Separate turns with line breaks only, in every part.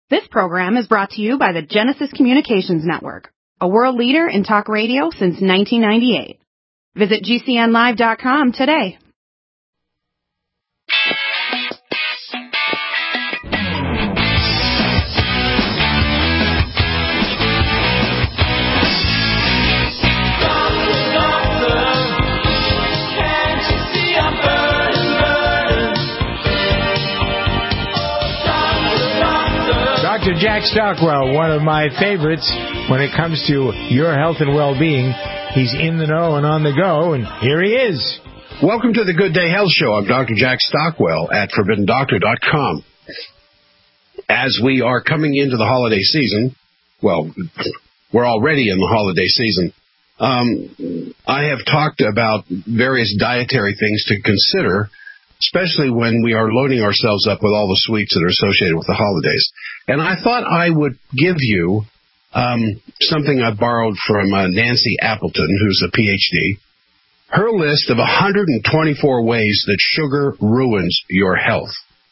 This program is brought to you by the Genesis Communications Network, a world leader in talk radio since 1998. Visit GCNlive.com today.
Dr. Jack Stockwell, one of my favorites when it comes to your health and well-being. He's in the know and on the go, and here he is.
Welcome to the Good Day Health Show. I'm Dr. Jack Stockwell at ForbiddenDoctor.com. As we are coming into the holiday season, well, we're already in the holiday season, I have talked about various dietary things to consider, especially when we are loading ourselves up with all the sweets that are associated with the holidays. And I thought I would give you something I borrowed from Nancy Appleton, who's a PhD, her list of 124 ways that sugar ruins your health.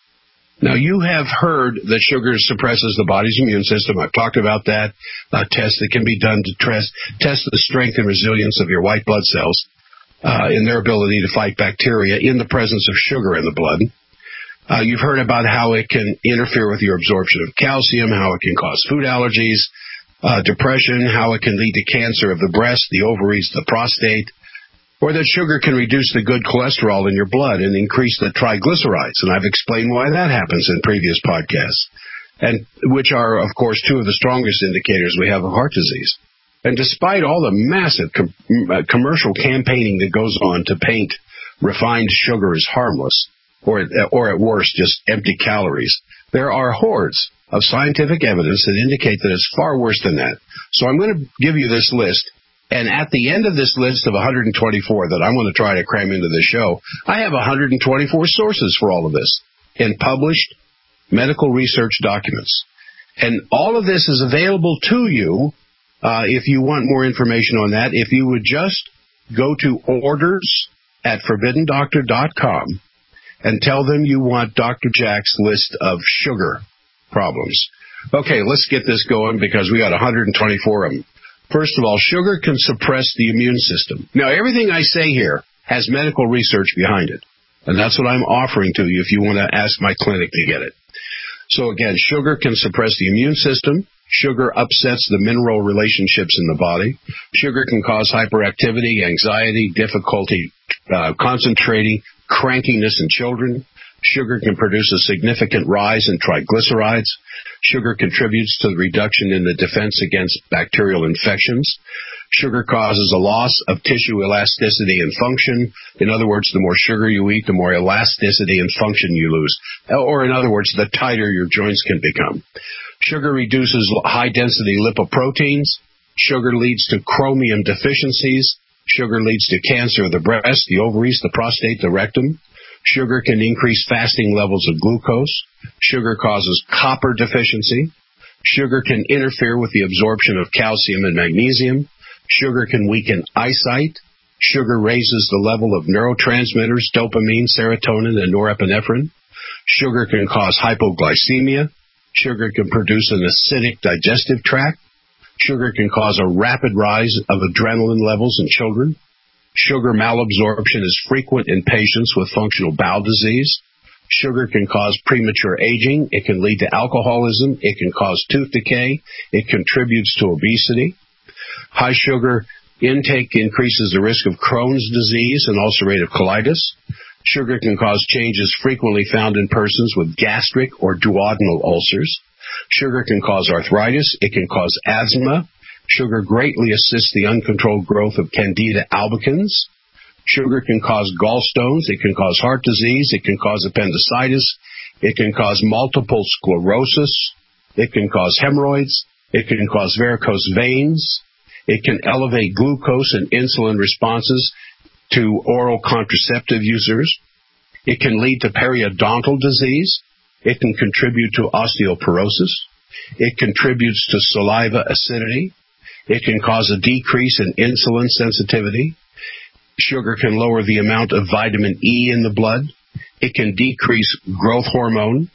Now, you have heard that sugar suppresses the body's immune system. I've talked about that, tests that can be done to test the strength and resilience of your white blood cells. In their ability to fight bacteria in the presence of sugar in the blood. You've heard about how it can interfere with your absorption of calcium, how it can cause food allergies, depression, how it can lead to cancer of the breast, the ovaries, the prostate, or that sugar can reduce the good cholesterol in your blood and increase the triglycerides. And I've explained why that happens in previous podcasts, and which are, of course, two of the strongest indicators we have of heart disease. And despite all the massive commercial campaigning that goes on to paint refined sugar as harmless, or at worst, just empty calories, there are hordes of scientific evidence that indicate that it's far worse than that. So I'm going to give you this list, and at the end of this list of 124 that I'm going to try to cram into the show, I have 124 sources for all of this in published medical research documents. And all of this is available to you. If you want more information on that, if you would just go to orders at ForbiddenDoctor.com and tell them you want Dr. Jack's list of sugar problems. Okay, let's get this going because we got 124 of them. First of all, sugar can suppress the immune system. Now, everything I say here has medical research behind it, and that's what I'm offering to you if you want to ask my clinic to get it. So again, sugar can suppress the immune system. Sugar upsets the mineral relationships in the body. Sugar can cause hyperactivity, anxiety, difficulty concentrating, crankiness in children. Sugar can produce a significant rise in triglycerides. Sugar contributes to the reduction in the defense against bacterial infections. Sugar causes a loss of tissue elasticity and function. In other words, the more sugar you eat, the more elasticity and function you lose. Or in other words, the tighter your joints can become. Sugar reduces high-density lipoproteins. Sugar leads to chromium deficiencies. Sugar leads to cancer of the breast, the ovaries, the prostate, the rectum. Sugar can increase fasting levels of glucose. Sugar causes copper deficiency. Sugar can interfere with the absorption of calcium and magnesium. Sugar can weaken eyesight. Sugar raises the level of neurotransmitters, dopamine, serotonin, and norepinephrine. Sugar can cause hypoglycemia. Sugar can produce an acidic digestive tract. Sugar can cause a rapid rise of adrenaline levels in children. Sugar malabsorption is frequent in patients with functional bowel disease. Sugar can cause premature aging. It can lead to alcoholism. It can cause tooth decay. It contributes to obesity. High sugar intake increases the risk of Crohn's disease and ulcerative colitis. Sugar can cause changes frequently found in persons with gastric or duodenal ulcers. Sugar can cause arthritis. It can cause asthma. Sugar greatly assists the uncontrolled growth of Candida albicans. Sugar can cause gallstones. It can cause heart disease. It can cause appendicitis. It can cause multiple sclerosis. It can cause hemorrhoids. It can cause varicose veins. It can elevate glucose and insulin responses to oral contraceptive users. It can lead to periodontal disease. It can contribute to osteoporosis. It contributes to saliva acidity. It can cause a decrease in insulin sensitivity. Sugar can lower the amount of vitamin E in the blood. It can decrease growth hormone.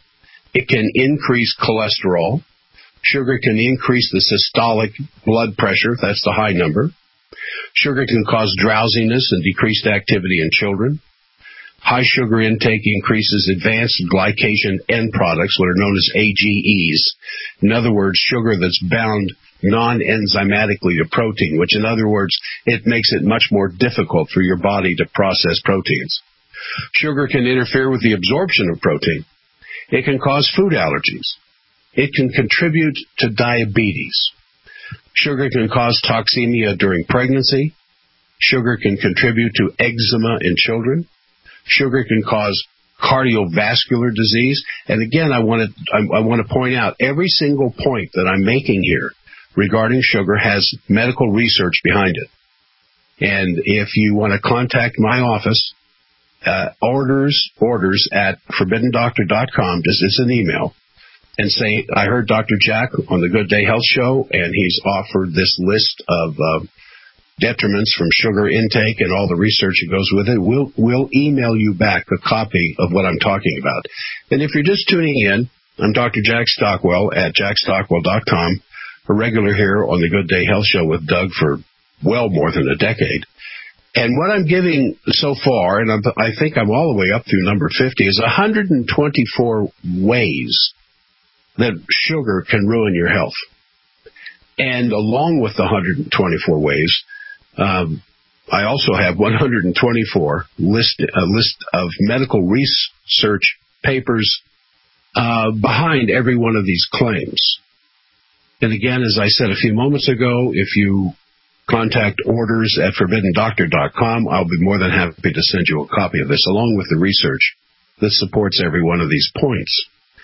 It can increase cholesterol. Sugar can increase the systolic blood pressure. That's the high number. Sugar can cause drowsiness and decreased activity in children. High sugar intake increases advanced glycation end products, what are known as AGEs. In other words, sugar that's bound non-enzymatically to protein, which in other words, it makes it much more difficult for your body to process proteins. Sugar can interfere with the absorption of protein. It can cause food allergies. It can contribute to diabetes. Sugar can cause toxemia during pregnancy. Sugar can contribute to eczema in children. Sugar can cause cardiovascular disease. And again, I want to point out every single point that I'm making here regarding sugar has medical research behind it. And if you want to contact my office, orders at ForbiddenDoctor.com, just it's an email, and say, I heard Dr. Jack on the Good Day Health Show, and he's offered this list of detriments from sugar intake and all the research that goes with it. We'll email you back a copy of what I'm talking about. And if you're just tuning in, I'm Dr. Jack Stockwell at jackstockwell.com, a regular here on the Good Day Health Show with Doug for well more than a decade. And what I'm giving so far, and I think I'm all the way up through number 50, is 124 ways that sugar can ruin your health. And along with the 124 ways, I also have 124 list of medical research papers behind every one of these claims. And again, as I said a few moments ago, if you contact orders at ForbiddenDoctor.com, I'll be more than happy to send you a copy of this, along with the research that supports every one of these points.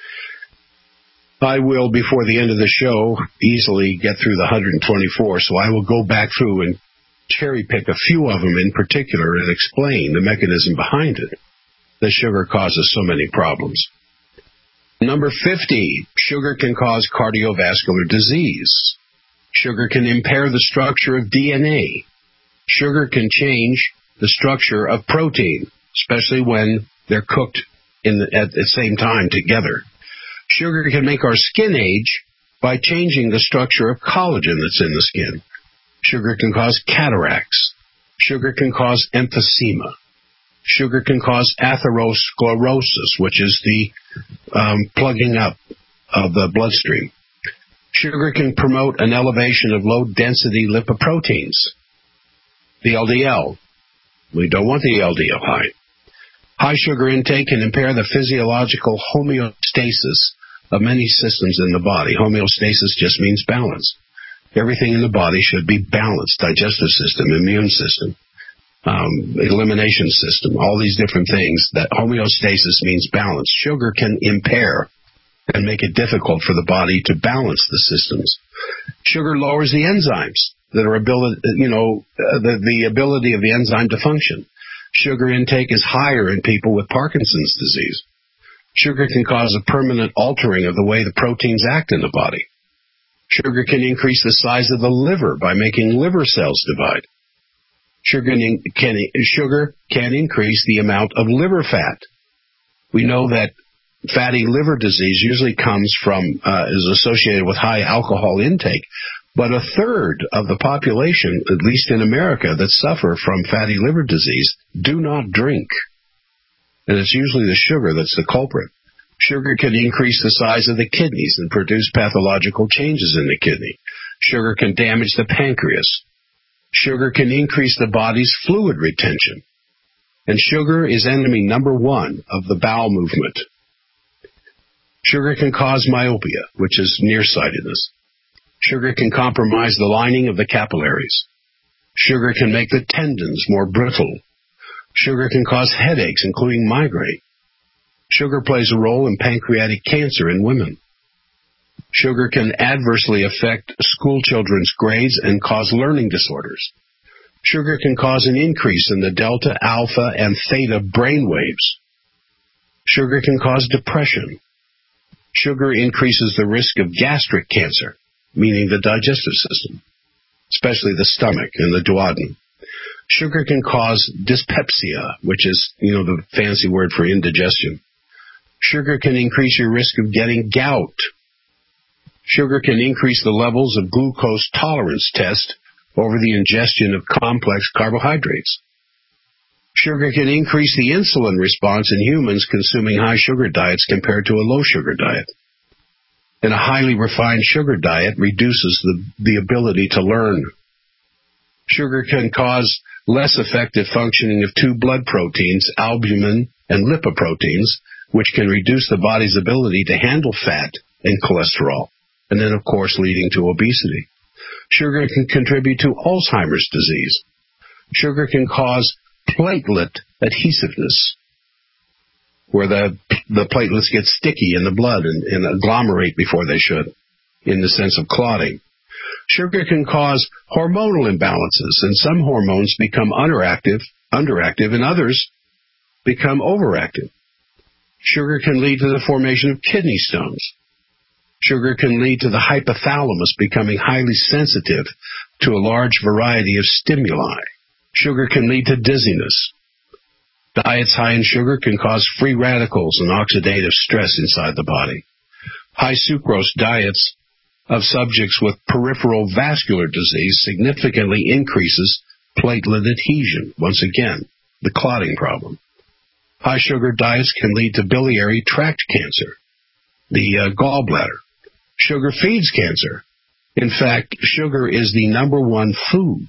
I will, before the end of the show, easily get through the 124, so I will go back through and cherry pick a few of them in particular and explain the mechanism behind it that sugar causes so many problems. Number 50, sugar can cause cardiovascular disease. Sugar can impair the structure of DNA. Sugar can change the structure of protein, especially when they're cooked at the same time together. Sugar can make our skin age by changing the structure of collagen that's in the skin. Sugar can cause cataracts. Sugar can cause emphysema. Sugar can cause atherosclerosis, which is the plugging up of the bloodstream. Sugar can promote an elevation of low-density lipoproteins, the LDL. We don't want the LDL high. High sugar intake can impair the physiological homeostasis of many systems in the body. Homeostasis just means balance. Everything in the body should be balanced. Digestive system, immune system, elimination system, all these different things. That homeostasis means balance. Sugar can impair and make it difficult for the body to balance the systems. Sugar lowers the enzymes that are the ability of the enzyme to function. Sugar intake is higher in people with Parkinson's disease. Sugar can cause a permanent altering of the way the proteins act in the body. Sugar can increase the size of the liver by making liver cells divide. Sugar can increase the amount of liver fat. We know that fatty liver disease usually is associated with high alcohol intake, but a third of the population, at least in America, that suffer from fatty liver disease do not drink. And it's usually the sugar that's the culprit. Sugar can increase the size of the kidneys and produce pathological changes in the kidney. Sugar can damage the pancreas. Sugar can increase the body's fluid retention. And sugar is enemy number one of the bowel movement. Sugar can cause myopia, which is nearsightedness. Sugar can compromise the lining of the capillaries. Sugar can make the tendons more brittle. Sugar can cause headaches, including migraine. Sugar plays a role in pancreatic cancer in women. Sugar can adversely affect school children's grades and cause learning disorders. Sugar can cause an increase in the delta, alpha, and theta brain waves. Sugar can cause depression. Sugar increases the risk of gastric cancer, meaning the digestive system, especially the stomach and the duodenum. Sugar can cause dyspepsia, which is, the fancy word for indigestion. Sugar can increase your risk of getting gout. Sugar can increase the levels of glucose tolerance test over the ingestion of complex carbohydrates. Sugar can increase the insulin response in humans consuming high sugar diets compared to a low sugar diet. And a highly refined sugar diet reduces the ability to learn. Sugar can cause less effective functioning of two blood proteins, albumin and lipoproteins, which can reduce the body's ability to handle fat and cholesterol, and then, of course, leading to obesity. Sugar can contribute to Alzheimer's disease. Sugar can cause platelet adhesiveness, where the platelets get sticky in the blood and agglomerate before they should, in the sense of clotting. Sugar can cause hormonal imbalances, and some hormones become underactive, and others become overactive. Sugar can lead to the formation of kidney stones. Sugar can lead to the hypothalamus becoming highly sensitive to a large variety of stimuli. Sugar can lead to dizziness. Diets high in sugar can cause free radicals and oxidative stress inside the body. High sucrose diets of subjects with peripheral vascular disease significantly increases platelet adhesion. Once again, the clotting problem. High sugar diets can lead to biliary tract cancer, the gallbladder. Sugar feeds cancer. In fact, sugar is the number one food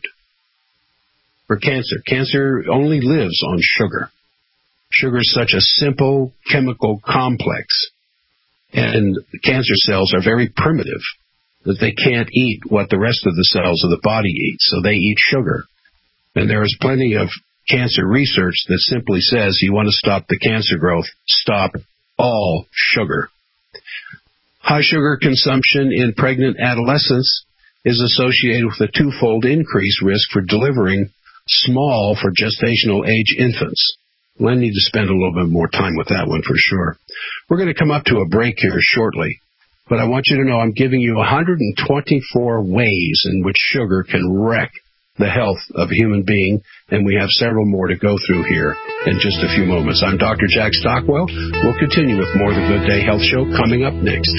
for cancer. Cancer only lives on sugar. Sugar is such a simple chemical complex, and cancer cells are very primitive, that they can't eat what the rest of the cells of the body eat, so they eat sugar. And there is plenty of cancer research that simply says you want to stop the cancer growth, stop all sugar. High sugar consumption in pregnant adolescents is associated with a twofold increased risk for delivering small for gestational age infants. We'll need to spend a little bit more time with that one for sure. We're going to come up to a break here shortly, but I want you to know I'm giving you 124 ways in which sugar can wreck the health of a human being, and we have several more to go through here in just a few moments. I'm Dr. Jack Stockwell. We'll continue with more of the Good Day Health Show coming up next.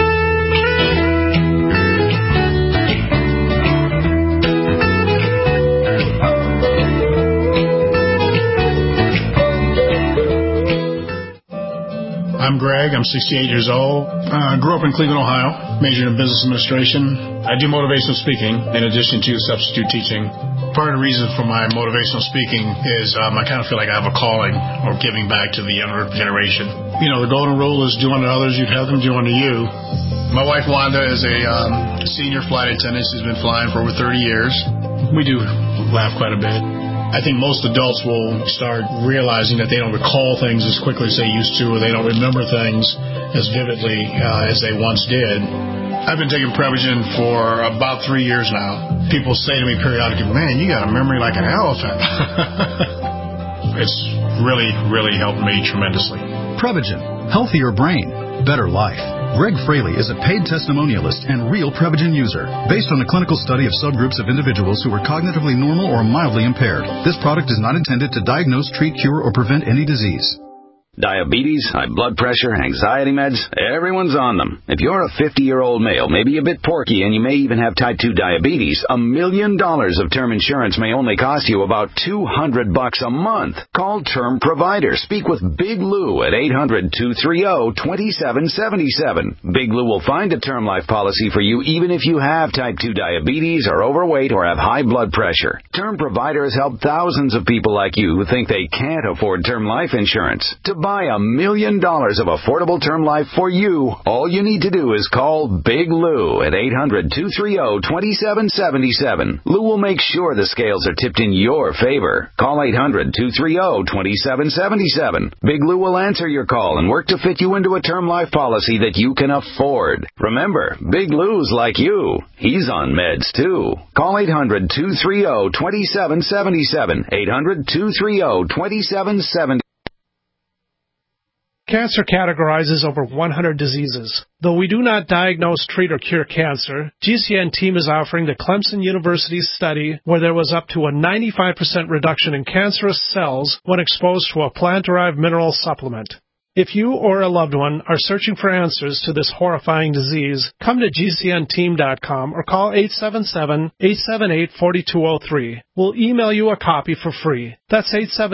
I'm Greg. I'm 68 years old. Grew up in Cleveland, Ohio. Majored in business administration. I do motivational speaking in addition to substitute teaching. Part of the reason for my motivational speaking is I kind of feel like I have a calling or giving back to the younger generation. You know, the golden rule is do unto others, you'd have them do unto you. My wife, Wanda, is a senior flight attendant. She's been flying for over 30 years. We do laugh quite a bit. I think most adults will start realizing that they don't recall things as quickly as they used to, or they don't remember things as vividly as they once did. I've been taking Prevagen for about 3 years now. People say to me periodically, man, you got a memory like an elephant. It's really, really helped me tremendously.
Prevagen. Healthier brain. Better life. Greg Fraley is a paid testimonialist and real Prevagen user. Based on a clinical study of subgroups of individuals who are cognitively normal or mildly impaired, this product is not intended to diagnose, treat, cure, or prevent any disease.
Diabetes, high blood pressure, anxiety meds, everyone's on them. If you're a 50-year-old male, maybe a bit porky, and you may even have type 2 diabetes, $1 million of term insurance may only cost you about $200 a month. Call Term Provider. Speak with Big Lou at 800-230-2777. Big Lou will find a term life policy for you even if you have type 2 diabetes, are overweight, or have high blood pressure. Term Provider has helped thousands of people like you who think they can't afford term life insurance. To buy $1 million of affordable term life for you, all you need to do is call Big Lou at 800-230-2777. Lou will make sure the scales are tipped in your favor. Call 800-230-2777. Big Lou will answer your call and work to fit you into a term life policy that you can afford. Remember, Big Lou's like you. He's on meds, too. Call 800-230-2777. 800-230-2777.
Cancer categorizes over 100 diseases. Though we do not diagnose, treat, or cure cancer, GCN team is offering the Clemson University study where there was up to a 95% reduction in cancerous cells when exposed to a plant-derived mineral supplement. If you or a loved one are searching for answers to this horrifying disease, come to GCNteam.com or call 877-878-4203. We'll email you a copy for free. That's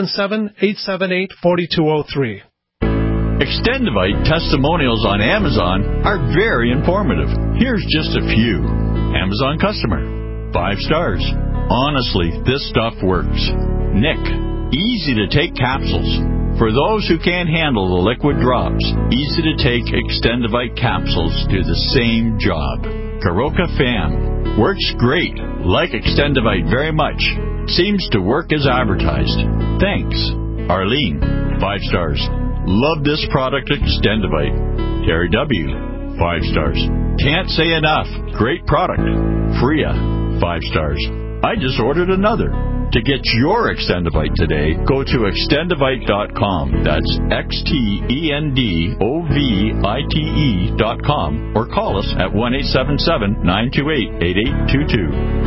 877-878-4203.
Extendivite testimonials on Amazon are very informative. Here's just a few. Amazon customer. 5 stars. Honestly, this stuff works. Nick. Easy to take capsules. For those who can't handle the liquid drops, easy to take Extendivite capsules do the same job. Karoka Fam. Works great. Like Extendivite very much. Seems to work as advertised. Thanks. Arlene. 5 stars. Love this product, Extendivite. Terry W. 5 stars. Can't say enough. Great product. Freya. 5 stars. I just ordered another. To get your Extendivite today, go to Extendivite.com. That's XTENDOVITE.com or call us at 1-877-928-8822.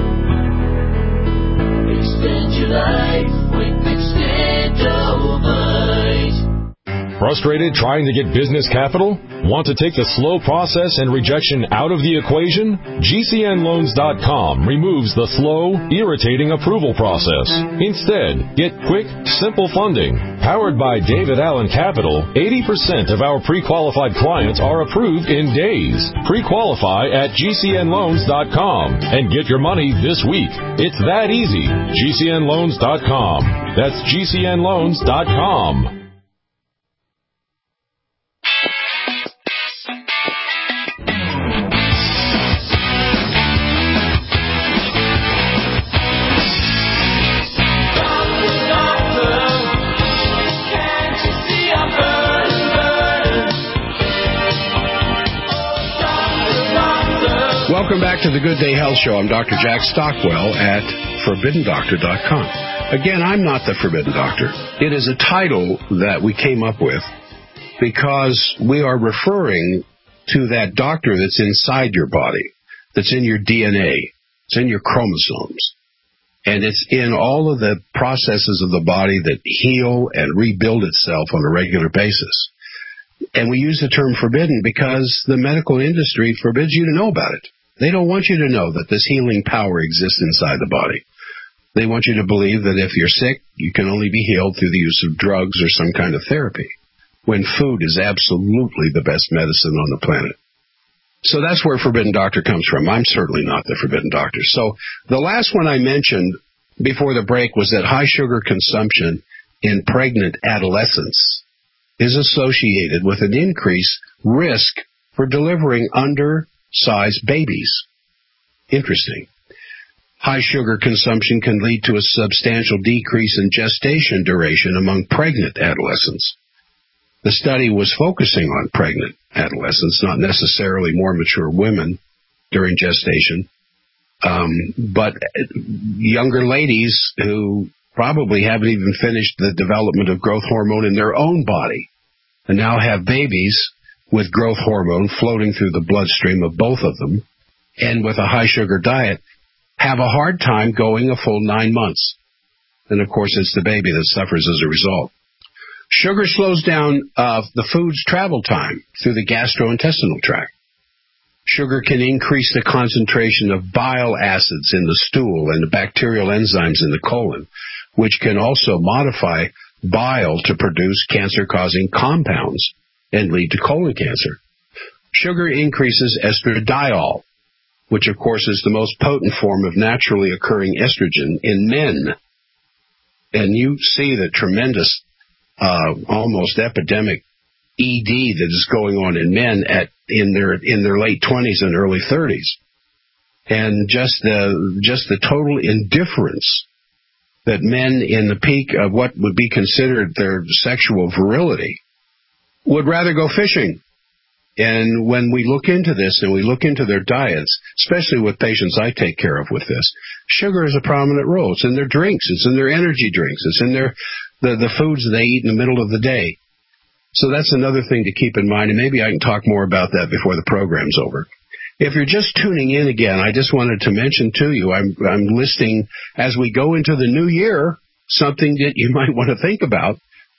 Extend your life with Extendovite.
Frustrated trying to get business capital? Want to take the slow process and rejection out of the equation? GCNloans.com removes the slow, irritating approval process. Instead, get quick, simple funding. Powered by David Allen Capital, 80% of our pre-qualified clients are approved in days. Pre-qualify at GCNloans.com and get your money this week. It's that easy. GCNloans.com. That's GCNloans.com.
Welcome back to the Good Day Health Show. I'm Dr. Jack Stockwell at ForbiddenDoctor.com. Again, I'm not the Forbidden Doctor. It is a title that we came up with because we are referring to that doctor that's inside your body, that's in your DNA, it's in your chromosomes, and it's in all of the processes of the body that heal and rebuild itself on a regular basis. And we use the term forbidden because the medical industry forbids you to know about it. They don't want you to know that this healing power exists inside the body. They want you to believe that if you're sick, you can only be healed through the use of drugs or some kind of therapy, when food is absolutely the best medicine on the planet. So that's where Forbidden Doctor comes from. I'm certainly not the Forbidden Doctor. So the last one I mentioned before the break was that high sugar consumption in pregnant adolescents is associated with an increased risk for delivering undersized babies. Interesting. High sugar consumption can lead to a substantial decrease in gestation duration among pregnant adolescents. The study was focusing on pregnant adolescents, not necessarily more mature women during gestation, but younger ladies who probably haven't even finished the development of growth hormone in their own body and now have babies with growth hormone floating through the bloodstream of both of them and with a high sugar diet have a hard time going a full 9 months. And, of course, it's the baby that suffers as a result. Sugar slows down the food's travel time through the gastrointestinal tract. Sugar can increase the concentration of bile acids in the stool and the bacterial enzymes in the colon, which can also modify bile to produce cancer-causing compounds and lead to colon cancer. Sugar increases estradiol, which, of course, is the most potent form of naturally occurring estrogen in men. And you see the tremendous, almost epidemic ED that is going on in men in their late 20s and early 30s. And just the total indifference that men in the peak of what would be considered their sexual virility would rather go fishing. And when we look into this and we look into their diets, especially with patients I take care of with this, sugar is a prominent role. It's in their drinks. It's in their energy drinks. It's in the foods they eat in the middle of the day. So that's another thing to keep in mind, and maybe I can talk more about that before the program's over. If you're just tuning in again, I just wanted to mention to you, I'm listing, as we go into the new year, something that you might want to think about,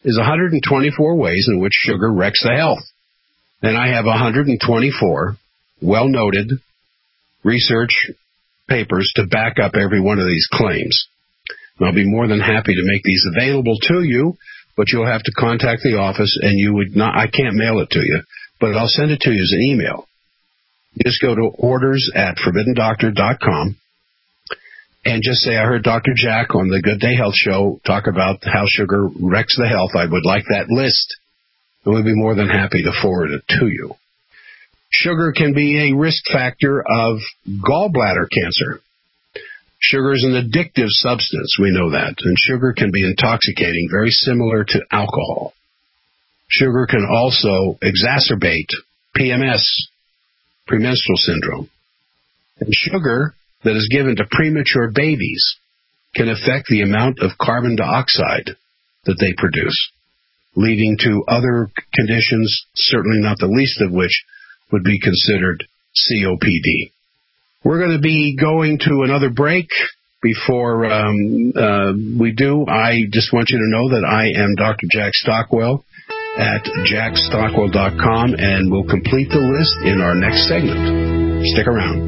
is 124 ways in which sugar wrecks the health. And I have 124 well-noted research papers to back up every one of these claims. And I'll be more than happy to make these available to you, but you'll have to contact the office, and I can't mail it to you, but I'll send it to you as an email. Just go to orders@forbiddendoctor.com and just say, I heard Dr. Jack on the Good Day Health Show talk about how sugar wrecks the health. I would like that list, and we'd be more than happy to forward it to you. Sugar can be a risk factor of gallbladder cancer. Sugar is an addictive substance, we know that, and sugar can be intoxicating, very similar to alcohol. Sugar can also exacerbate PMS, premenstrual syndrome. And sugar that is given to premature babies can affect the amount of carbon dioxide that they produce, leading to other conditions, certainly not the least of which would be considered COPD. We're going to be going to another break. Before we do, I just want you to know that I am Dr. Jack Stockwell at jackstockwell.com, and we'll complete the list in our next segment. Stick around.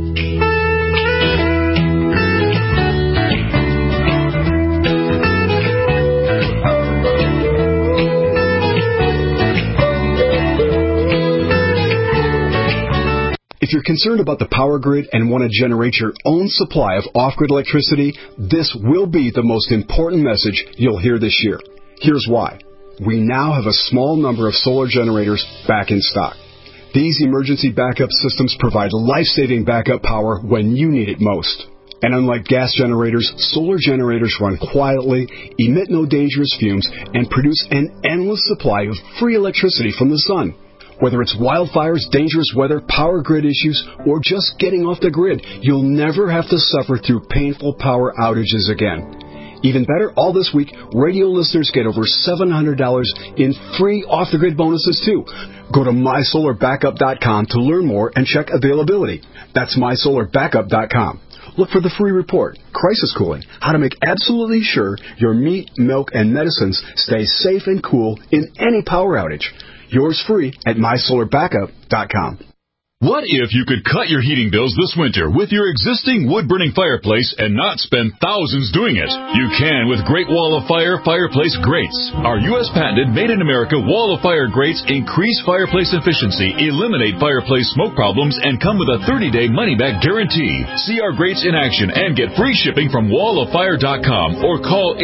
If you're concerned about the power grid and want to generate your own supply of off-grid electricity, this will be the most important message you'll hear this year. Here's why. We now have a small number of solar generators back in stock. These emergency backup systems provide life-saving backup power when you need it most. And unlike gas generators, solar generators run quietly, emit no dangerous fumes, and produce an endless supply of free electricity from the sun. Whether it's wildfires, dangerous weather, power grid issues, or just getting off the grid, you'll never have to suffer through painful power outages again. Even better, all this week, radio listeners get over $700 in free off-the-grid bonuses, too. Go to mysolarbackup.com to learn more and check availability. That's mysolarbackup.com. Look for the free report, Crisis Cooling, how to make absolutely sure your meat, milk, and medicines stay safe and cool in any power outage. Yours free at mysolarbackup.com.
What if you could cut your heating bills this winter with your existing wood-burning fireplace and not spend thousands doing it? You can with Great Wall of Fire fireplace grates. Our U.S. patented made-in-America Wall of Fire grates increase fireplace efficiency, eliminate fireplace smoke problems, and come with a 30-day money-back guarantee. See our grates in action and get free shipping from walloffire.com or call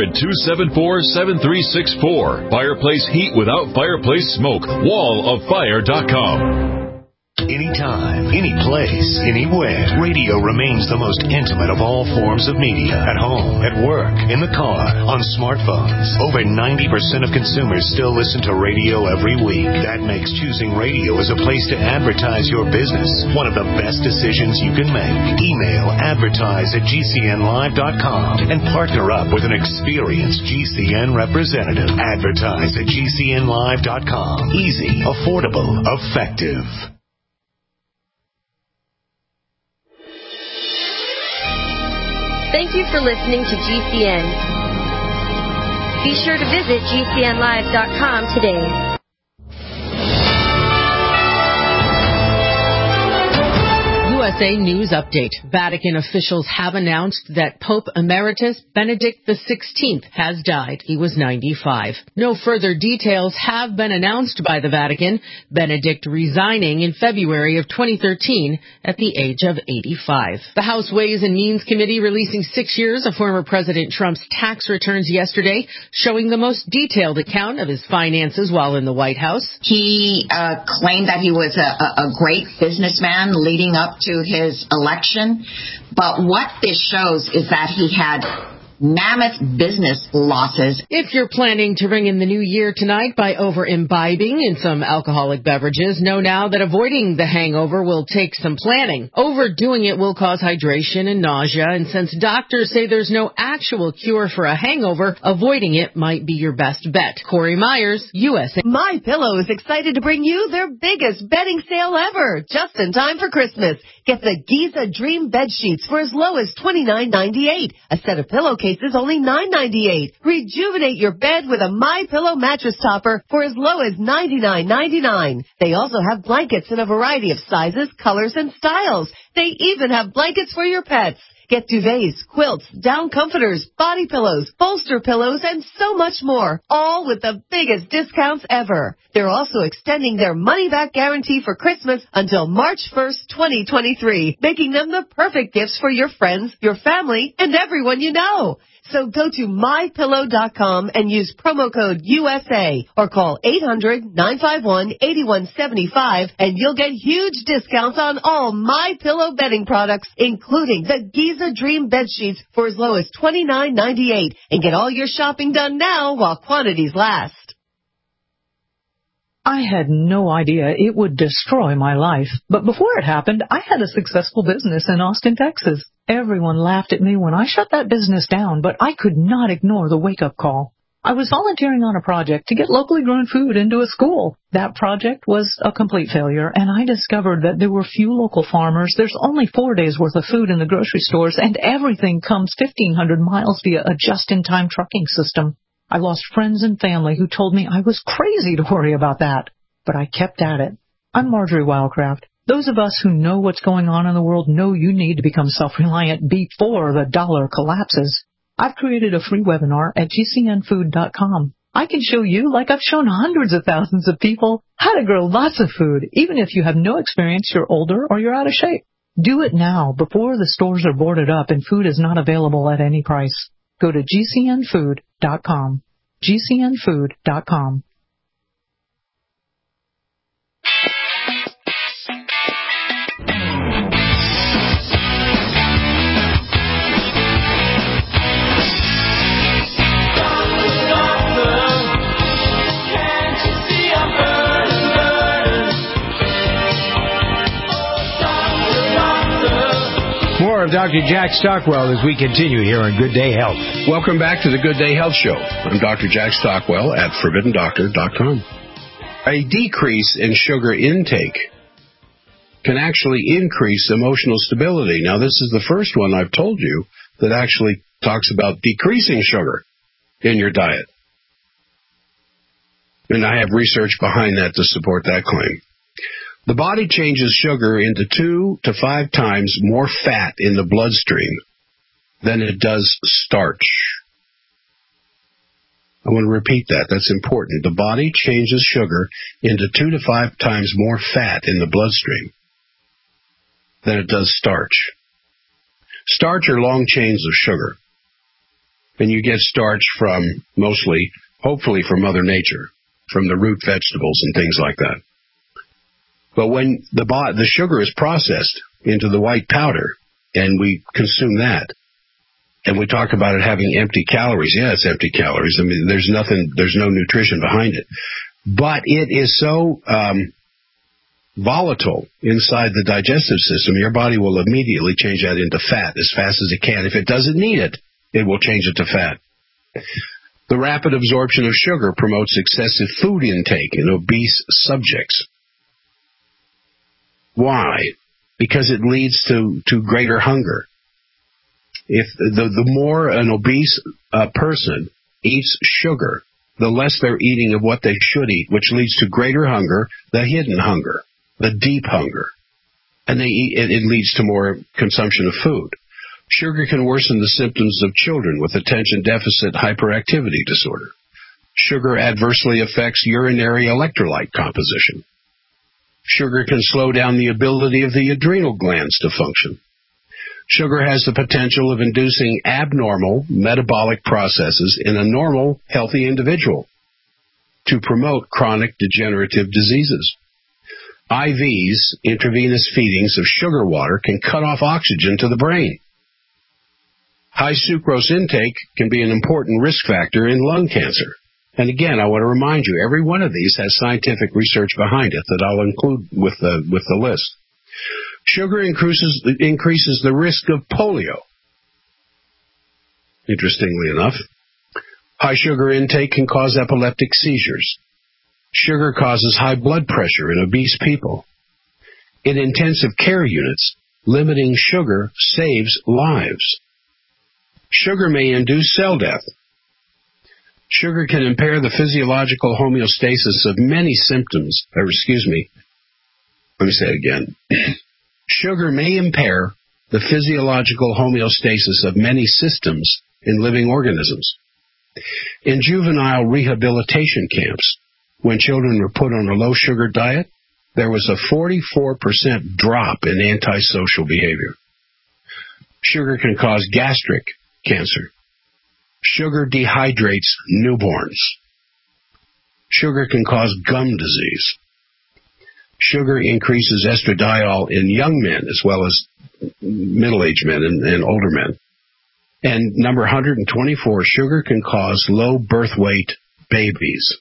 800-274-7364. Fireplace heat without fireplace smoke. walloffire.com.
Anytime, any place, anywhere, radio remains the most intimate of all forms of media. At home, at work, in the car, on smartphones. Over 90% of consumers still listen to radio every week. That makes choosing radio as a place to advertise your business one of the best decisions you can make. Email advertise@gcnlive.com and partner up with an experienced GCN representative. Advertise at gcnlive.com. Easy, affordable, effective.
Thank you for listening to GCN. Be sure to visit GCNlive.com today.
USA News Update. Vatican officials have announced that Pope Emeritus Benedict XVI has died. He was 95. No further details have been announced by the Vatican, Benedict resigning in February of 2013 at the age of 85. The House Ways and Means Committee releasing 6 years of former President Trump's tax returns yesterday, showing the most detailed account of his finances while in the White House.
He claimed that he was a great businessman leading up to his election, but what this shows is that he had mammoth business losses.
If you're planning to ring in the new year tonight by over-imbibing in some alcoholic beverages, know now that avoiding the hangover will take some planning. Overdoing it will cause hydration and nausea, and since doctors say there's no actual cure for a hangover, avoiding it might be your best bet. Corey Myers, USA.
MyPillow is excited to bring you their biggest bedding sale ever, just in time for Christmas. Get the Giza Dream bed sheets for as low as $29.98, a set of pillowcases pillowcases only $9.98. Rejuvenate your bed with a MyPillow mattress topper for as low as $99.99. They also have blankets in a variety of sizes, colors, and styles. They even have blankets for your pets. Get duvets, quilts, down comforters, body pillows, bolster pillows, and so much more, all with the biggest discounts ever. They're also extending their money-back guarantee for Christmas until March 1st, 2023, making them the perfect gifts for your friends, your family, and everyone you know. So go to MyPillow.com and use promo code USA or call 800-951-8175 and you'll get huge discounts on all MyPillow bedding products, including the Giza Dream bed sheets for as low as $29.98. And get all your shopping done now while quantities last.
I had no idea it would destroy my life. But before it happened, I had a successful business in Austin, Texas. Everyone laughed at me when I shut that business down, but I could not ignore the wake-up call. I was volunteering on a project to get locally grown food into a school. That project was a complete failure, and I discovered that there were few local farmers. There's only 4 days' worth of food in the grocery stores, and everything comes 1,500 miles via a just-in-time trucking system. I lost friends and family who told me I was crazy to worry about that. But I kept at it. I'm Marjorie Wildcraft. Those of us who know what's going on in the world know you need to become self-reliant before the dollar collapses. I've created a free webinar at GCNfood.com. I can show you, like I've shown hundreds of thousands of people, how to grow lots of food, even if you have no experience, you're older, or you're out of shape. Do it now before the stores are boarded up and food is not available at any price. Go to GCNfood.com. GCNfood.com.
More of Dr. Jack Stockwell as we continue here on Good Day Health.
Welcome back to the Good Day Health Show. I'm Dr. Jack Stockwell at ForbiddnDoctor.com. A decrease in sugar intake can actually increase emotional stability. Now, this is the first one I've told you that actually talks about decreasing sugar in your diet. And I have research behind that to support that claim. The body changes sugar into 2 to 5 times more fat in the bloodstream than it does starch. I want to repeat that. That's important. The body changes sugar into 2 to 5 times more fat in the bloodstream than it does starch. Starch are long chains of sugar. And you get starch from mostly, hopefully from Mother Nature, from the root vegetables and things like that. But when the sugar is processed into the white powder, and we consume that, and we talk about it having empty calories. Yeah, it's empty calories. I mean, there's no nutrition behind it. But it is so volatile inside the digestive system, your body will immediately change that into fat as fast as it can. If it doesn't need it, it will change it to fat. The rapid absorption of sugar promotes excessive food intake in obese subjects. Why? Because it leads to greater hunger. If the more an obese person eats sugar, the less they're eating of what they should eat, which leads to greater hunger, the hidden hunger, the deep hunger. And it leads to more consumption of food. Sugar can worsen the symptoms of children with attention deficit hyperactivity disorder. Sugar adversely affects urinary electrolyte composition. Sugar can slow down the ability of the adrenal glands to function. Sugar has the potential of inducing abnormal metabolic processes in a normal, healthy individual to promote chronic degenerative diseases. IVs, intravenous feedings of sugar water, can cut off oxygen to the brain. High sucrose intake can be an important risk factor in lung cancer. And again, I want to remind you, every one of these has scientific research behind it that I'll include with the list. Sugar increases the risk of polio. Interestingly enough, high sugar intake can cause epileptic seizures. Sugar causes high blood pressure in obese people. In intensive care units, limiting sugar saves lives. Sugar may induce cell death. Sugar can impair the physiological homeostasis of many symptoms. Let me say it again. Sugar may impair the physiological homeostasis of many systems in living organisms. In juvenile rehabilitation camps, when children were put on a low-sugar diet, there was a 44% drop in antisocial behavior. Sugar can cause gastric cancer. Sugar dehydrates newborns. Sugar can cause gum disease. Sugar increases estradiol in young men as well as middle-aged men and older men. And number 124, sugar can cause low birth weight babies.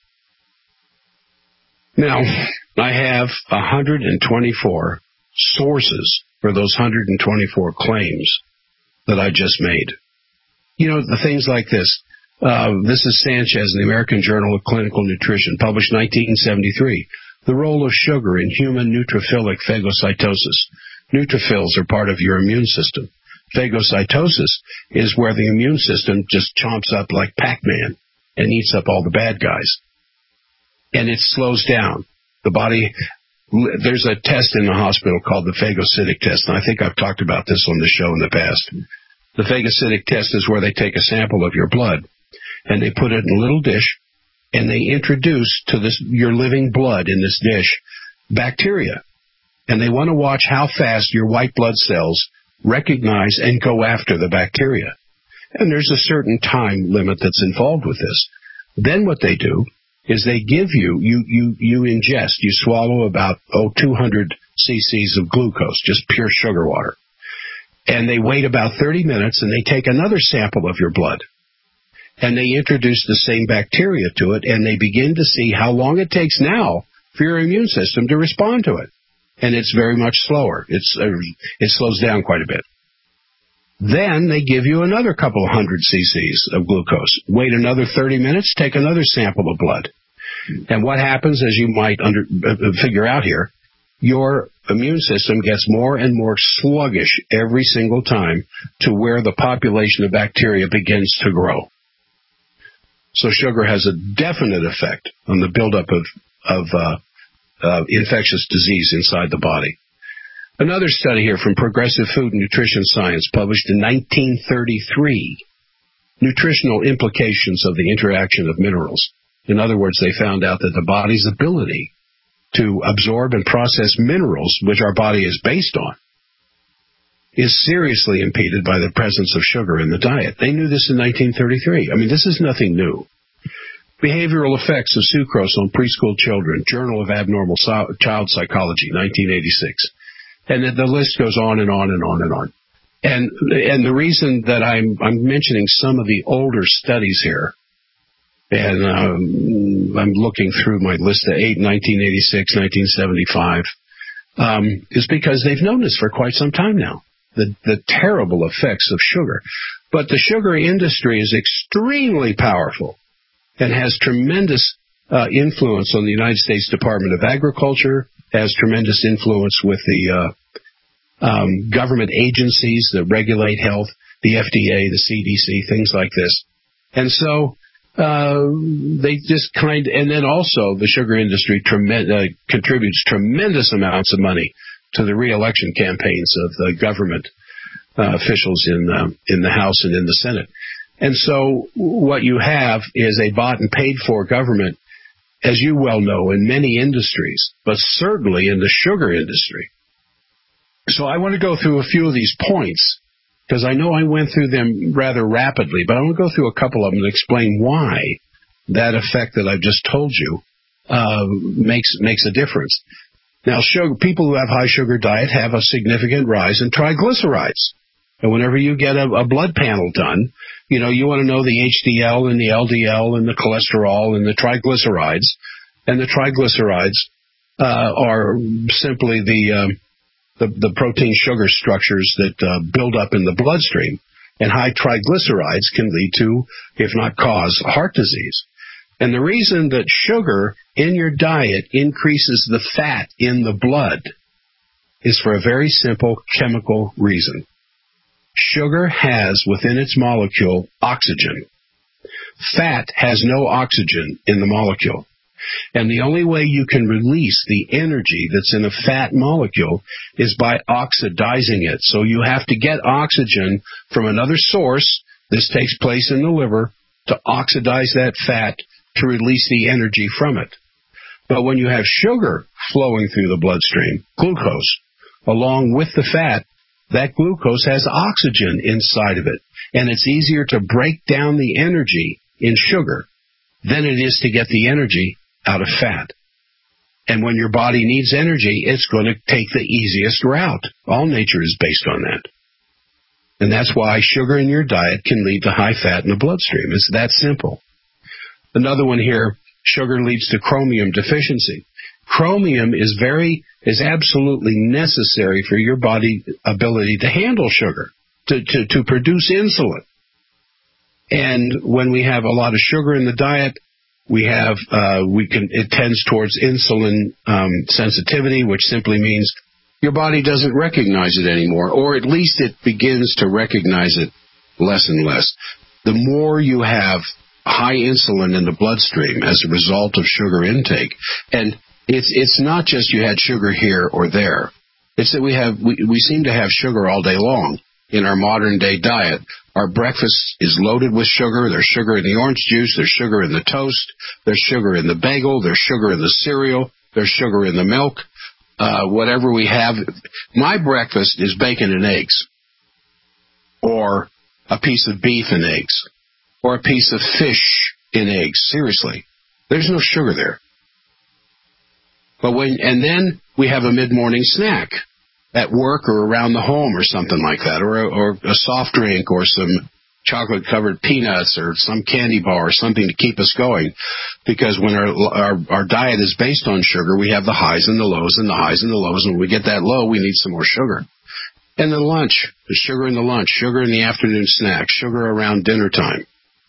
Now, I have 124 sources for those 124 claims that I just made. You know, the things like this. This is Sanchez in the American Journal of Clinical Nutrition, published 1973. The role of sugar in human neutrophilic phagocytosis. Neutrophils are part of your immune system. Phagocytosis is where the immune system just chomps up like Pac-Man and eats up all the bad guys. And it slows down. The body, there's a test in the hospital called the phagocytic test, and I think I've talked about this on the show in the past. The phagocytic test is where they take a sample of your blood, and they put it in a little dish, and they introduce to your living blood in this dish bacteria. And they want to watch how fast your white blood cells recognize and go after the bacteria. And there's a certain time limit that's involved with this. Then what they do is they give you ingest, you swallow about 200 cc's of glucose, just pure sugar water. And they wait about 30 minutes and they take another sample of your blood. And they introduce the same bacteria to it, and they begin to see how long it takes now for your immune system to respond to it. And it's very much slower. It slows down quite a bit. Then they give you another couple of 100 cc's of glucose. Wait another 30 minutes, take another sample of blood. And what happens, as you might figure out here, your immune system gets more and more sluggish every single time to where the population of bacteria begins to grow. So sugar has a definite effect on the buildup of infectious disease inside the body. Another study here from Progressive Food and Nutrition Science, published in 1933, nutritional implications of the interaction of minerals. In other words, they found out that the body's ability to absorb and process minerals, which our body is based on, is seriously impeded by the presence of sugar in the diet. They knew this in 1933. I mean, this is nothing new. Behavioral effects of sucrose on preschool children, Journal of Abnormal Child Psychology, 1986. And the list goes on and on and on and on. And the reason that I'm mentioning some of the older studies here, and I'm looking through my list of 1986, 1975, is because they've known this for quite some time now. The terrible effects of sugar. But the sugar industry is extremely powerful and has tremendous influence on the United States Department of Agriculture, has tremendous influence with the government agencies that regulate health, the FDA, the CDC, things like this. And so they just and then also the sugar industry contributes tremendous amounts of money to the re-election campaigns of the government officials in the House and in the Senate. And so what you have is a bought and paid for government, as you well know, in many industries, but certainly in the sugar industry. So I want to go through a few of these points, because I know I went through them rather rapidly, but I want to go through a couple of them and explain why that effect that I've just told you makes a difference. Now, people who have high sugar diet have a significant rise in triglycerides. And whenever you get a blood panel done, you want to know the HDL and the LDL and the cholesterol and the triglycerides. And the triglycerides are simply the protein sugar structures that build up in the bloodstream. And high triglycerides can lead to, if not cause, heart disease. And the reason that sugar in your diet increases the fat in the blood is for a very simple chemical reason. Sugar has within its molecule oxygen. Fat has no oxygen in the molecule. And the only way you can release the energy that's in a fat molecule is by oxidizing it. So you have to get oxygen from another source. This takes place in the liver to oxidize that fat to release the energy from it. But when you have sugar flowing through the bloodstream, glucose, along with the fat, that glucose has oxygen inside of it. And it's easier to break down the energy in sugar than it is to get the energy out of fat. And when your body needs energy, it's going to take the easiest route. All nature is based on that. And that's why sugar in your diet can lead to high fat in the bloodstream. It's that simple. Another one here, sugar leads to chromium deficiency. Chromium is absolutely necessary for your body ability to handle sugar, to produce insulin. And when we have a lot of sugar in the diet, it tends towards insulin sensitivity, which simply means your body doesn't recognize it anymore, or at least it begins to recognize it less and less. The more you have high insulin in the bloodstream as a result of sugar intake, and it's not just you had sugar here or there. It's that we seem to have sugar all day long in our modern day diet. Our breakfast is loaded with sugar. There's sugar in the orange juice. There's sugar in the toast. There's sugar in the bagel. There's sugar in the cereal. There's sugar in the milk. Whatever we have. My breakfast is bacon and eggs, or a piece of beef and eggs, or a piece of fish in eggs. Seriously. There's no sugar there. And then we have a mid-morning snack at work or around the home or something like that, or a soft drink or some chocolate-covered peanuts or some candy bar or something to keep us going. Because when our diet is based on sugar, we have the highs and the lows and the highs and the lows. And when we get that low, we need some more sugar. And then lunch, the sugar in the lunch, sugar in the afternoon snack, sugar around dinner time.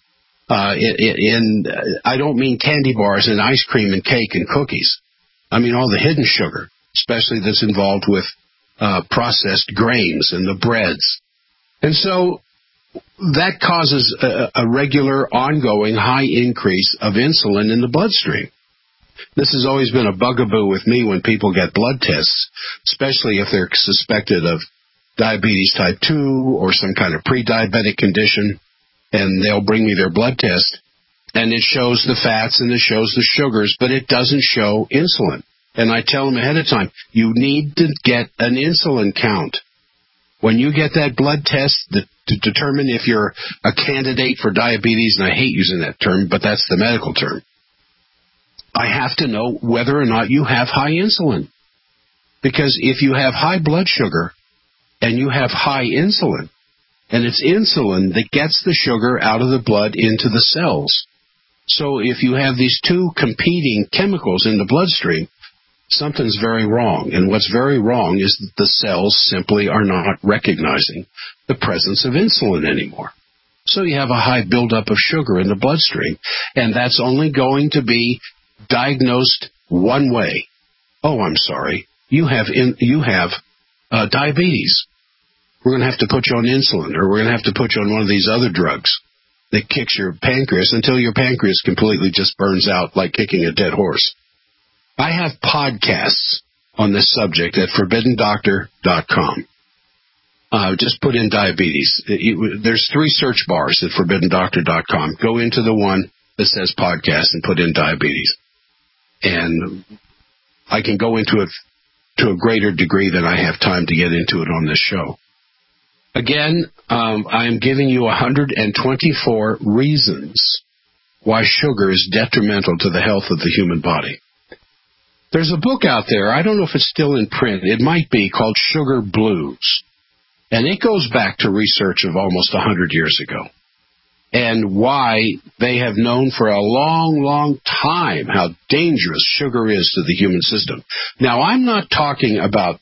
I don't mean candy bars and ice cream and cake and cookies. I mean all the hidden sugar, especially that's involved with processed grains and the breads. And so that causes a regular, ongoing, high increase of insulin in the bloodstream. This has always been a bugaboo with me when people get blood tests, especially if they're suspected of diabetes type 2 or some kind of pre-diabetic condition, and they'll bring me their blood test, and it shows the fats and it shows the sugars, but it doesn't show insulin. And I tell them ahead of time, you need to get an insulin count. When you get that blood test to determine if you're a candidate for diabetes, and I hate using that term, but that's the medical term, I have to know whether or not you have high insulin. Because if you have high blood sugar and you have high insulin, and it's insulin that gets the sugar out of the blood into the cells. So if you have these two competing chemicals in the bloodstream, something's very wrong. And what's very wrong is that the cells simply are not recognizing the presence of insulin anymore. So you have a high buildup of sugar in the bloodstream, and that's only going to be diagnosed one way. Oh, I'm sorry. You have diabetes. We're going to have to put you on insulin, or we're going to have to put you on one of these other drugs that kicks your pancreas until your pancreas completely just burns out like kicking a dead horse. I have podcasts on this subject at ForbiddenDoctor.com. Just put in diabetes. There's 3 search bars at ForbiddenDoctor.com. Go into the one that says podcast and put in diabetes. And I can go into it to a greater degree than I have time to get into it on this show. Again, I am giving you 124 reasons why sugar is detrimental to the health of the human body. There's a book out there, I don't know if it's still in print, it might be, called Sugar Blues. And it goes back to research of almost 100 years ago. And why they have known for a long, long time how dangerous sugar is to the human system. Now, I'm not talking about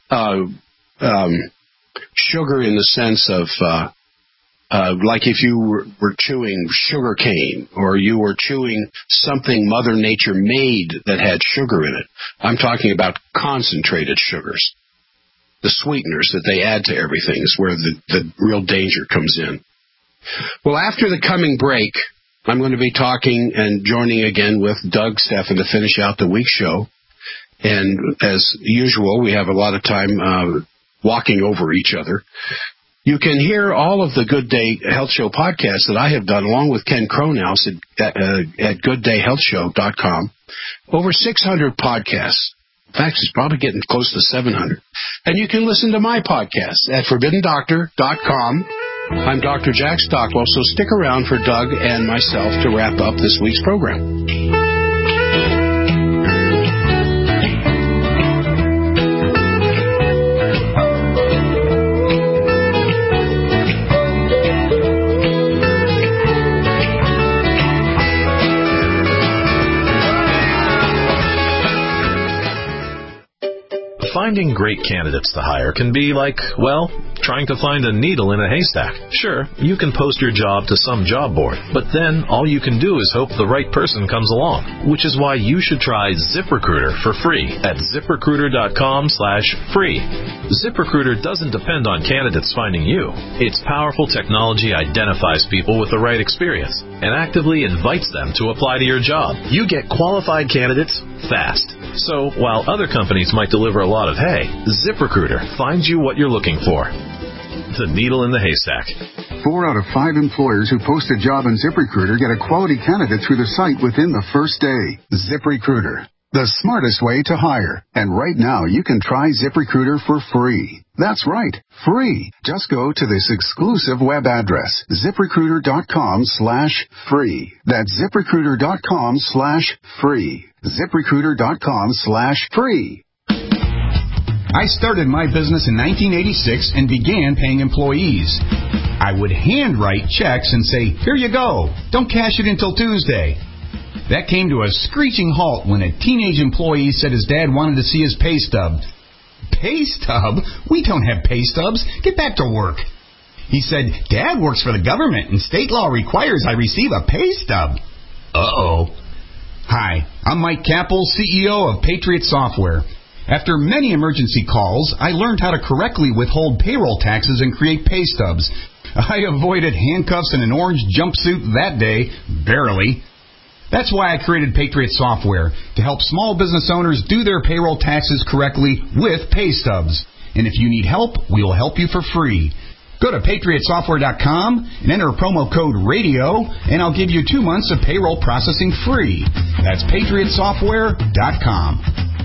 sugar in the sense of like if you were chewing sugar cane or you were chewing something Mother Nature made that had sugar in it. I'm talking about concentrated sugars. the sweeteners that they add to everything is where the real danger comes in. Well, after the coming break, I'm going to be talking and joining again with Doug Stephan to finish out the week's show. And as usual, we have a lot of time walking over each other. You can hear all of the Good Day Health Show podcasts that I have done, along with Ken Cronhouse at gooddayhealthshow.com. Over 600 podcasts. In fact, it's probably getting close to 700. And you can listen to my podcast at ForbiddenDoctor.com. I'm Dr. Jack Stockwell, so stick around for Doug and myself to wrap up this week's program.
Finding great candidates to hire can be like, well, trying to find a needle in a haystack. Sure, you can post your job to some job board, but then all you can do is hope the right person comes along, which is why you should try ZipRecruiter for free at ZipRecruiter.com/free. ZipRecruiter doesn't depend on candidates finding you. Its powerful technology identifies people with the right experience and actively invites them to apply to your job. You get qualified candidates fast. So, while other companies might deliver a lot of hay, ZipRecruiter finds you what you're looking for. The needle in the haystack.
4 out of 5 employers who post a job on ZipRecruiter get a quality candidate through the site within the first day. ZipRecruiter, the smartest way to hire. And right now, you can try ZipRecruiter for free. That's right, free. Just go to this exclusive web address, ZipRecruiter.com/free. That's ZipRecruiter.com/free. ZipRecruiter.com/free.
I started my business in 1986 and began paying employees. I would handwrite checks and say, here you go, don't cash it until Tuesday. That came to a screeching halt when a teenage employee said his dad wanted to see his pay stub. Pay stub? We don't have pay stubs. Get back to work. He said, Dad works for the government and state law requires I receive a pay stub. Uh-oh. Hi, I'm Mike Capel, CEO of Patriot Software. After many emergency calls, I learned how to correctly withhold payroll taxes and create pay stubs. I avoided handcuffs and an orange jumpsuit that day, barely. That's why I created Patriot Software, to help small business owners do their payroll taxes correctly with pay stubs. And if you need help, we will help you for free. Go to PatriotSoftware.com and enter promo code RADIO, and I'll give you 2 months of payroll processing free. That's PatriotSoftware.com.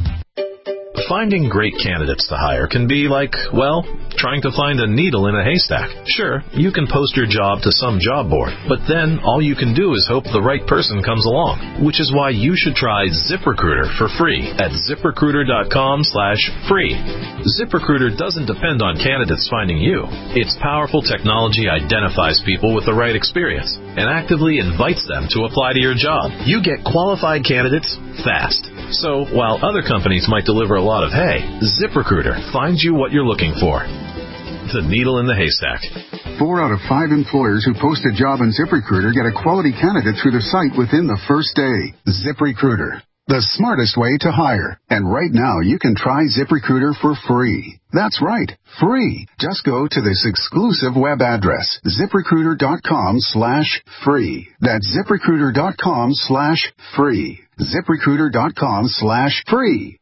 Finding great candidates to hire can be like, well, trying to find a needle in a haystack. Sure, you can post your job to some job board, but then all you can do is hope the right person comes along, which is why you should try ZipRecruiter for free at ZipRecruiter.com/free. ZipRecruiter doesn't depend on candidates finding you. Its powerful technology identifies people with the right experience and actively invites them to apply to your job. You get qualified candidates fast. So, while other companies might deliver a lot of hay, ZipRecruiter finds you what you're looking for. The needle in the haystack.
4 out of 5 employers who post a job on ZipRecruiter get a quality candidate through the site within the first day. ZipRecruiter, the smartest way to hire. And right now, you can try ZipRecruiter for free. That's right, free. Just go to this exclusive web address, ZipRecruiter.com/free. That's ZipRecruiter.com/free. ZipRecruiter.com/free.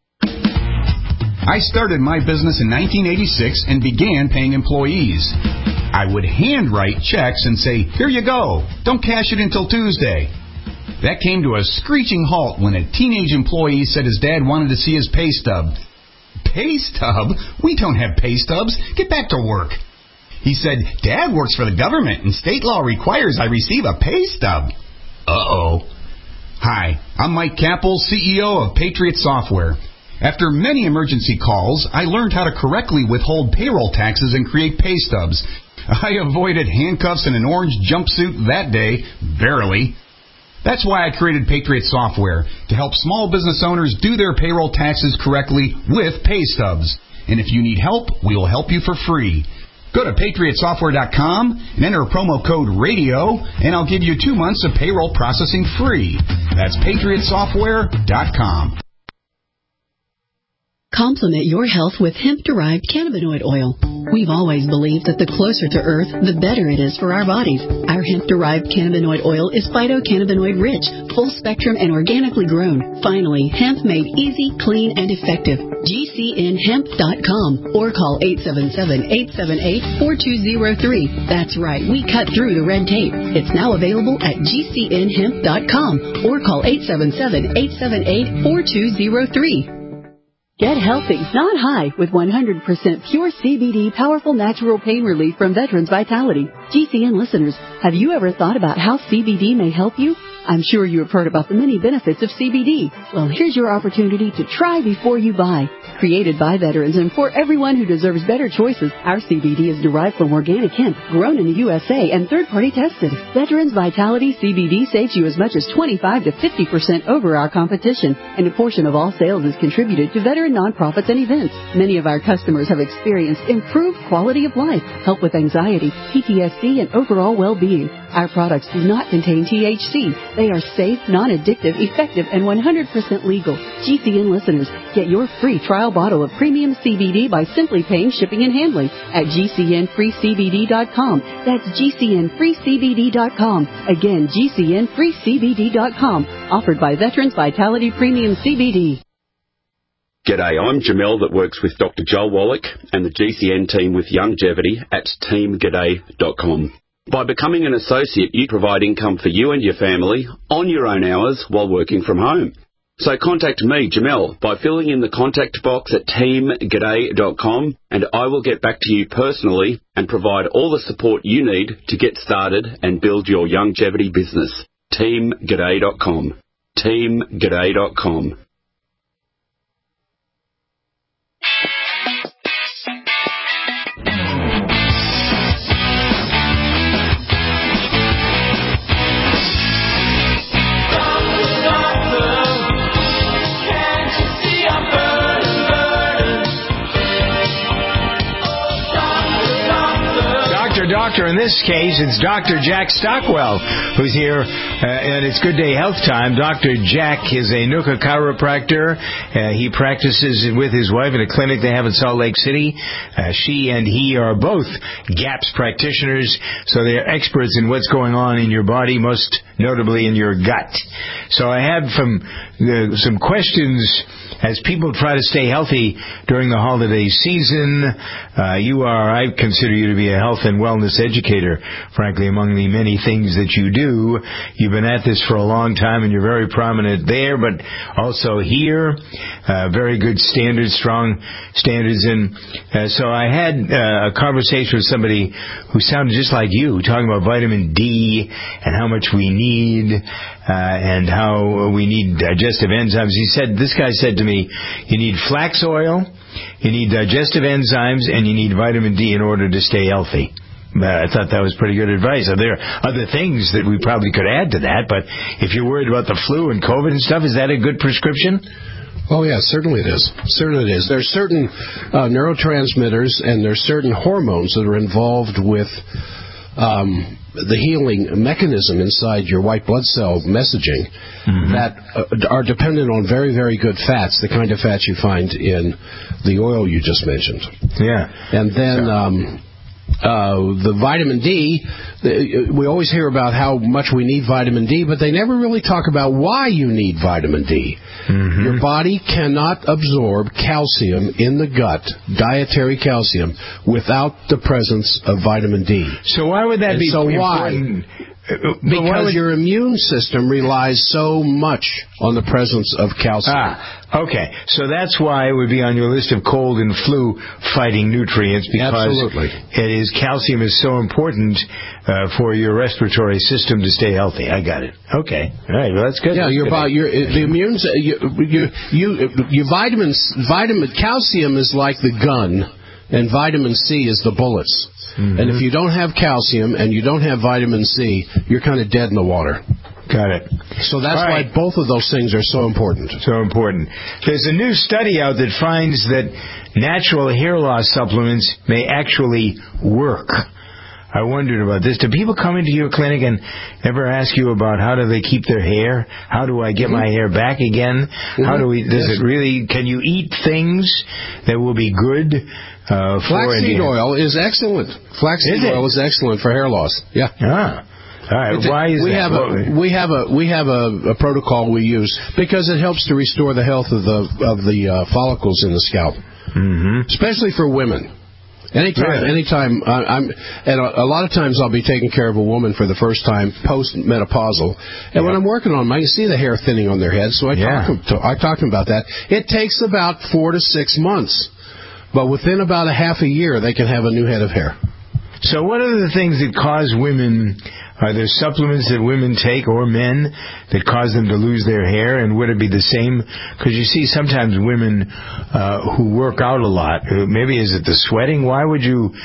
I started my business in 1986 and began paying employees. I would handwrite checks and say, here you go, don't cash it until Tuesday. That came to a screeching halt when a teenage employee said his dad wanted to see his pay stub. Pay stub? We don't have pay stubs. Get back to work. He said, Dad works for the government and state law requires I receive a pay stub. Uh-oh. Hi, I'm Mike Capel, CEO of Patriot Software. After many emergency calls, I learned how to correctly withhold payroll taxes and create pay stubs. I avoided handcuffs and an orange jumpsuit that day, barely. That's why I created Patriot Software, to help small business owners do their payroll taxes correctly with pay stubs. And if you need help, we will help you for free. Go to PatriotSoftware.com and enter promo code RADIO, and I'll give you 2 months of payroll processing free. That's PatriotSoftware.com.
Complement your health with hemp-derived cannabinoid oil. We've always believed that the closer to Earth, the better it is for our bodies. Our hemp-derived cannabinoid oil is phytocannabinoid-rich, full-spectrum, and organically grown. Finally, hemp made easy, clean, and effective. GCNhemp.com or call 877-878-4203. That's right, we cut through the red tape. It's now available at GCNhemp.com or call 877-878-4203.
Get healthy, not high, with 100% pure CBD powerful natural pain relief from Veterans Vitality. GCN listeners, have you ever thought about how CBD may help you? I'm sure you have heard about the many benefits of CBD. Well, here's your opportunity to try before you buy. Created by veterans and for everyone who deserves better choices, our CBD is derived from organic hemp, grown in the USA, and third-party tested. Veterans Vitality CBD saves you as much as 25 to 50% over our competition, and a portion of all sales is contributed to veteran nonprofits and events. Many of our customers have experienced improved quality of life, help with anxiety, PTSD, and overall well-being. Our products do not contain THC. They are safe, non-addictive, effective, and 100% legal. GCN listeners, get your free trial bottle of premium CBD by simply paying shipping and handling at GCNFreeCBD.com. That's GCNFreeCBD.com. Again, GCNFreeCBD.com. Offered by Veterans Vitality Premium CBD.
G'day, I'm Jamel that works with Dr. Joel Wallach and the GCN team with Longevity at teamg'day.com. By becoming an associate, you provide income for you and your family on your own hours while working from home. So contact me, Jamel, by filling in the contact box at teamg'day.com, and I will get back to you personally and provide all the support you need to get started and build your longevity business. teamg'day.com. teamg'day.com.
Doctor, in this case, it's Dr. Jack Stockwell who's here, and it's Good Day Health Time. Dr. Jack is a Nuka chiropractor. He practices with his wife at a clinic they have in Salt Lake City. She and he are both GAPS practitioners, so they're experts in what's going on in your body, most notably in your gut. So I have some questions as people try to stay healthy during the holiday season. I consider you to be a health and wellness educator, frankly, among the many things that you do. You've been at this for a long time, and you're very prominent there, but also here. Very good standards, strong standards. And so I had a conversation with somebody who sounded just like you, talking about vitamin D and how much we need and how we need digestive enzymes. This guy said to me, you need flax oil, you need digestive enzymes, and you need vitamin D in order to stay healthy. I thought that was pretty good advice. There are other things that we probably could add to that, but if you're worried about the flu and COVID and stuff, is that a good prescription?
Oh, yeah, certainly it is. Certainly it is. There's certain neurotransmitters and there's certain hormones that are involved with the healing mechanism inside your white blood cell messaging that are dependent on very, very good fats, the kind of fats you find in the oil you just mentioned.
Yeah.
And then the vitamin D, we always hear about how much we need vitamin D, but they never really talk about why you need vitamin D. Your body cannot absorb calcium in the gut, dietary calcium, without the presence of vitamin D.
So why would that be important?
Because your immune system relies so much on the presence of calcium.
Okay. So that's why it would be on your list of cold and flu fighting nutrients, because calcium is so important for your respiratory system to stay healthy. I got it. Okay. All right. Well, that's good.
Yeah, the immune calcium is like the gun, and vitamin C is the bullets. And if you don't have calcium and you don't have vitamin C, you're kind of dead in the water.
Got it.
So that's why both of those things are so important.
So important. There's a new study out that finds that natural hair loss supplements may actually work. I wondered about this. Do people come into your clinic and ever ask you about how do they keep their hair? How do I get my hair back again? How do we? Does it really? Can you eat things that will be good?
Flaxseed oil is excellent. Flaxseed oil is excellent for hair loss. Yeah.
Ah. All right. Why is that?
We have a protocol we use because it helps to restore the health of the follicles in the scalp, especially for women. Anytime and a lot of times I'll be taking care of a woman for the first time post-menopausal, and when I'm working on them, I can see the hair thinning on their head, so I talk to them about that. It takes about 4 to 6 months, but within about a half a year, they can have a new head of hair.
So what are the things that cause women... Are there supplements that women take or men that cause them to lose their hair? And would it be the same? Because you see sometimes women who work out a lot, maybe is it the sweating? Why would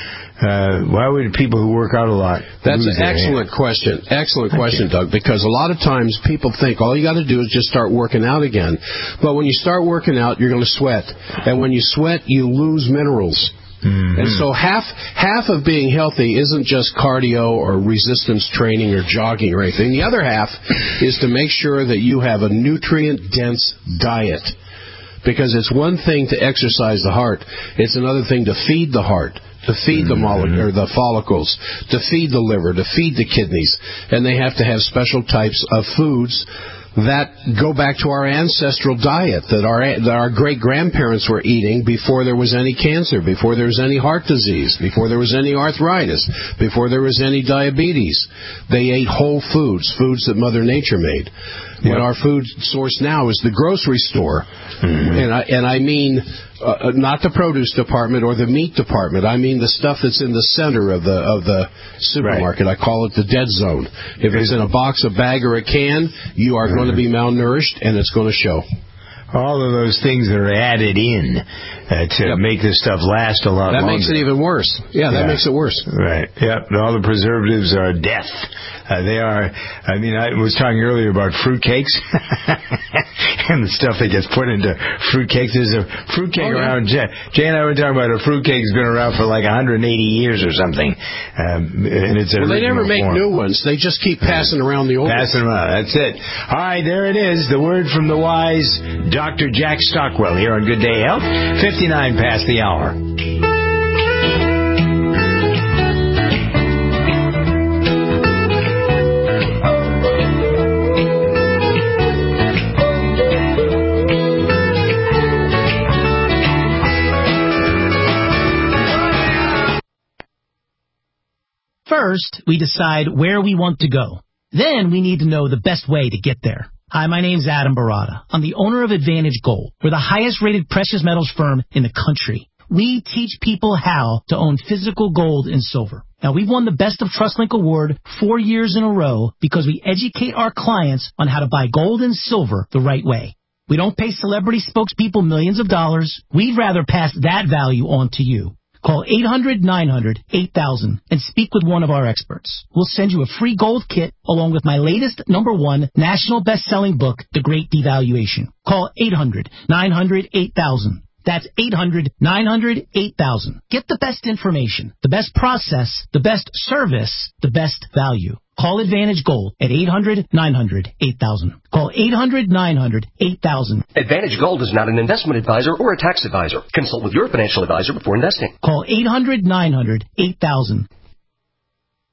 people who work out a lot
That's
lose
an excellent question. Excellent question, Doug, because a lot of times people think all you got to do is just start working out again. But when you start working out, you're going to sweat. And when you sweat, you lose minerals. And so half of being healthy isn't just cardio or resistance training or jogging or anything. The other half is to make sure that you have a nutrient-dense diet. Because it's one thing to exercise the heart. It's another thing to feed the heart, to feed the the follicles, to feed the liver, to feed the kidneys. And they have to have special types of foods that go back to our ancestral diet that our great-grandparents were eating before there was any cancer, before there was any heart disease, before there was any arthritis, before there was any diabetes. They ate whole foods, foods that Mother Nature made. What our food source now is the grocery store. And I mean not the produce department or the meat department. I mean the stuff that's in the center of the supermarket. I call it the dead zone. If it's in a box, a bag, or a can, you are going to be malnourished, and it's going to show.
All of those things that are added in to make this stuff last a lot longer.
That makes it even worse. That makes it worse.
Right. Yep. All the preservatives are death. They are. I mean, I was talking earlier about fruitcakes and the stuff that gets put into fruitcakes. There's a fruitcake around. Jay and I were talking about a fruitcake that's been around for like 180 years or something. And it's
they never make new ones. They just keep passing around the old ones.
Passing around. That's it. All right, there it is. The word from the wise Dr. Jack Stockwell here on Good Day Health. 59 past the hour.
First, we decide where we want to go. Then we need to know the best way to get there. Hi, my name's Adam Barada. I'm the owner of Advantage Gold. We're the highest-rated precious metals firm in the country. We teach people how to own physical gold and silver. Now, we've won the Best of TrustLink Award 4 years in a row because we educate our clients on how to buy gold and silver the right way. We don't pay celebrity spokespeople millions of dollars. We'd rather pass that value on to you. Call 800-900-8000 and speak with one of our experts. We'll send you a free gold kit along with my latest #1 national best-selling book, The Great Devaluation. Call 800-900-8000. That's 800-900-8000. Get the best information, the best process, the best service, the best value. Call Advantage Gold at 800-900-8000. Call 800-900-8000.
Advantage Gold is not an investment advisor or a tax advisor. Consult with your financial advisor before investing.
Call 800-900-8000.